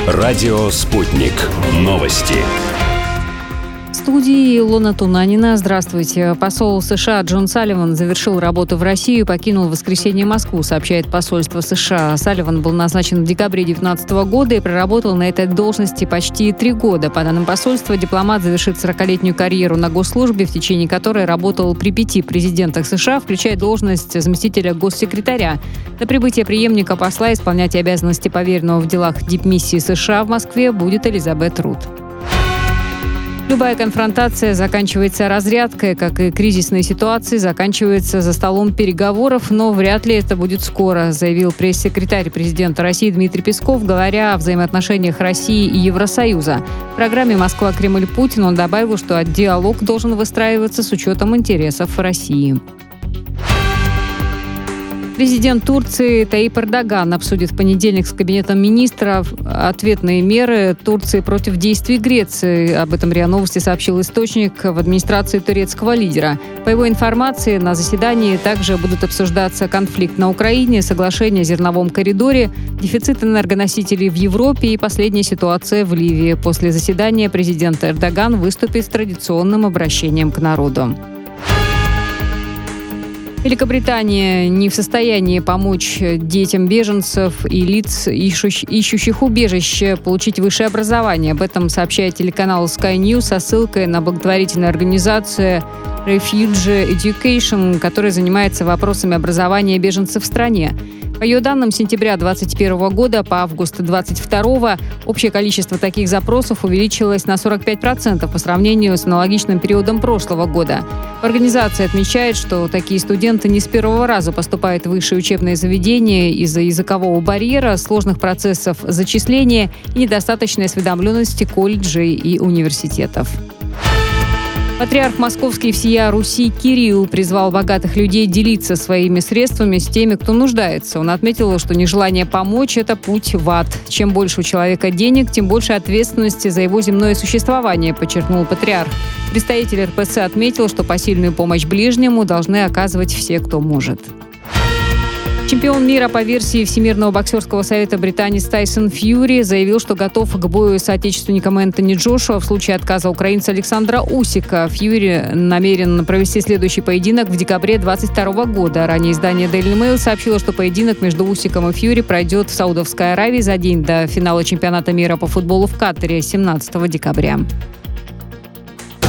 Радио «Спутник». Новости. В студии Илона Тунанина. Здравствуйте. Посол США Джон Салливан завершил работу в Россию и покинул в воскресенье Москву, сообщает посольство США. Салливан был назначен в декабре 2019 года и проработал на этой должности почти 3 года. По данным посольства, дипломат завершит 40-летнюю карьеру на госслужбе, в течение которой работал при 5 президентах США, включая должность заместителя госсекретаря. До прибытия преемника посла исполнять обязанности поверенного в делах дипмиссии США в Москве будет Элизабет Рут. Любая конфронтация заканчивается разрядкой, как и кризисные ситуации заканчиваются за столом переговоров, но вряд ли это будет скоро, заявил пресс-секретарь президента России Дмитрий Песков, говоря о взаимоотношениях России и Евросоюза. В программе «Москва-Кремль-Путин» он добавил, что диалог должен выстраиваться с учетом интересов России. Президент Турции Таип Эрдоган обсудит в понедельник с Кабинетом министров ответные меры Турции против действий Греции. Об этом РИА Новости сообщил источник в администрации турецкого лидера. По его информации, на заседании также будут обсуждаться конфликт на Украине, соглашение о зерновом коридоре, дефицит энергоносителей в Европе и последняя ситуация в Ливии. После заседания президент Эрдоган выступит с традиционным обращением к народу. Великобритания не в состоянии помочь детям беженцев и лиц, ищущих убежище, получить высшее образование. Об этом сообщает телеканал Sky News со ссылкой на благотворительную организацию Refugee Education, которая занимается вопросами образования беженцев в стране. По ее данным, с сентября 2021 года по август 2022 общее количество таких запросов увеличилось на 45% по сравнению с аналогичным периодом прошлого года. Организация отмечает, что такие студенты не с первого раза поступают в высшие учебные заведения из-за языкового барьера, сложных процессов зачисления и недостаточной осведомленности колледжей и университетов. Патриарх Московский всея Руси Кирилл призвал богатых людей делиться своими средствами с теми, кто нуждается. Он отметил, что нежелание помочь – это путь в ад. Чем больше у человека денег, тем больше ответственности за его земное существование, подчеркнул патриарх. Представитель РПЦ отметил, что посильную помощь ближнему должны оказывать все, кто может. Чемпион мира по версии Всемирного боксерского совета британец Тайсон Фьюри заявил, что готов к бою с отечественником Энтони Джошуа в случае отказа украинца Александра Усика. Фьюри намерен провести следующий поединок в декабре 2022 года. Ранее издание Daily Mail сообщило, что поединок между Усиком и Фьюри пройдет в Саудовской Аравии за день до финала чемпионата мира по футболу в Катаре 17 декабря.